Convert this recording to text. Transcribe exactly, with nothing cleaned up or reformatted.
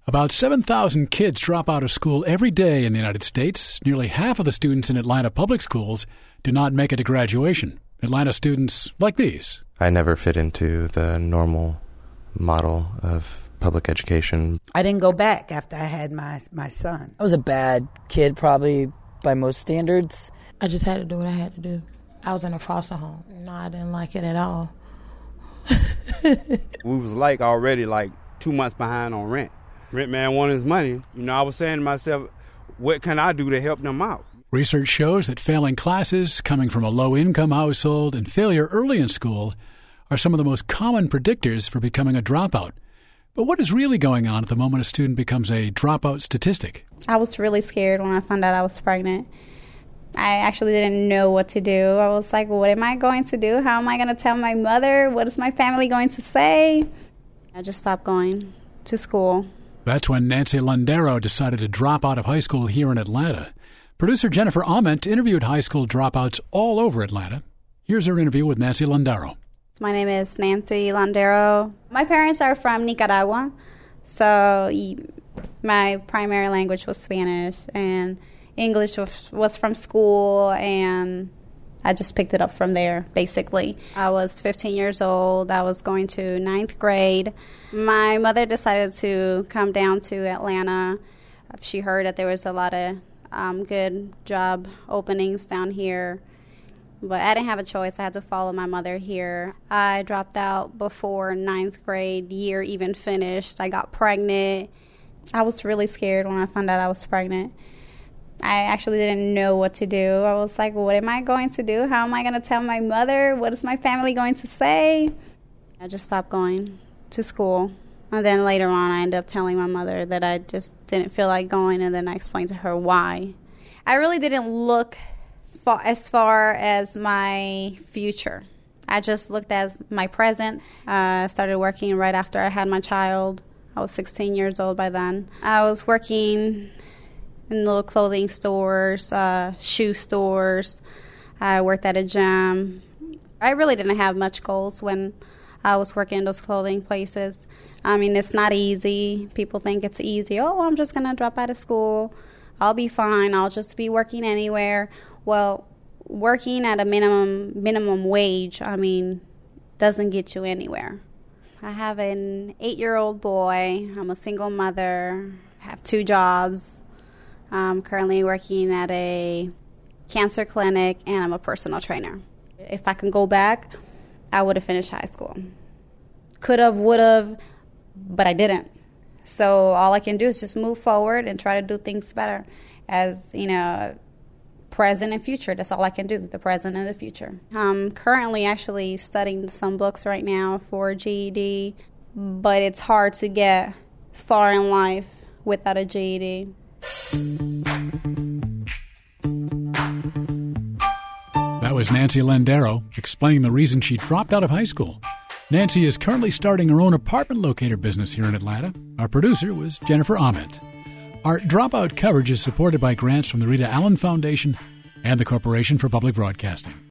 About seven thousand kids drop out of school every day in the United States. Nearly half of the students in Atlanta public schools do not make it to graduation. Atlanta students like these. I never fit into the normal model of public education. I didn't go back after I had my my son. I was a bad kid, probably by most standards. I just had to do what I had to do. I was in a foster home. No, I didn't like it at all. We was like already like two months behind on rent. Rent man wanted his money. You know, I was saying to myself, what can I do to help them out? Research shows that failing classes, coming from a low-income household, and failure early in school are some of the most common predictors for becoming a dropout. But what is really going on at the moment a student becomes a dropout statistic? I was really scared when I found out I was pregnant. I actually didn't know what to do. I was like, what am I going to do? How am I going to tell my mother? What is my family going to say? I just stopped going to school. That's when Nancy Landero decided to drop out of high school here in Atlanta. Producer Jennifer Ament interviewed high school dropouts all over Atlanta. Here's her interview with Nancy Landero. My name is Nancy Landero. My parents are from Nicaragua, so my primary language was Spanish, and English was, was from school, and I just picked it up from there, basically. I was fifteen years old. I was going to ninth grade. My mother decided to come down to Atlanta. She heard that there was a lot of um, good job openings down here, but I didn't have a choice. I had to follow my mother here. I dropped out before ninth grade year even finished. I got pregnant. I was really scared when I found out I was pregnant. I actually didn't know what to do. I was like, what am I going to do? How am I going to tell my mother? What is my family going to say? I just stopped going to school. And then later on, I ended up telling my mother that I just didn't feel like going, and then I explained to her why. I really didn't look far, as far as my future. I just looked at my present. I uh, started working right after I had my child. I was sixteen years old by then. I was working in little clothing stores, uh, shoe stores. I worked at a gym. I really didn't have much goals when I was working in those clothing places. I mean, it's not easy. People think it's easy. Oh, I'm just going to drop out of school. I'll be fine. I'll just be working anywhere. Well, working at a minimum minimum wage, I mean, doesn't get you anywhere. I have an eight-year-old boy. I'm a single mother. I have two jobs. I'm currently working at a cancer clinic, and I'm a personal trainer. If I can go back, I would have finished high school. Could have, would have, but I didn't. So all I can do is just move forward and try to do things better as, you know, present and future. That's all I can do, the present and the future. I'm currently actually studying some books right now for G E D, but it's hard to get far in life without a G E D. That was Nancy Landero explaining the reason she dropped out of high school. Nancy is currently starting her own apartment locator business here in Atlanta. Our producer was Jennifer Ament. Our dropout coverage is supported by grants from the Rita Allen Foundation and the Corporation for Public Broadcasting.